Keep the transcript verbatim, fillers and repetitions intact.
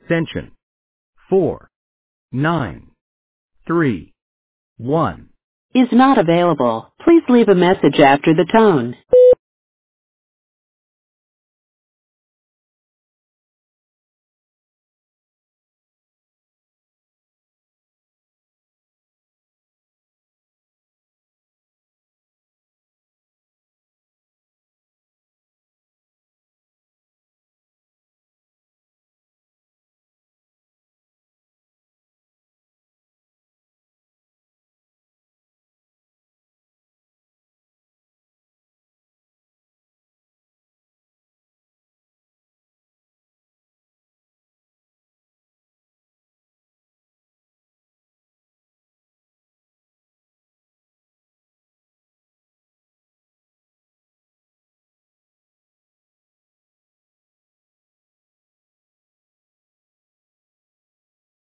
extension four nine three one is not available. Please leave a message after the tone.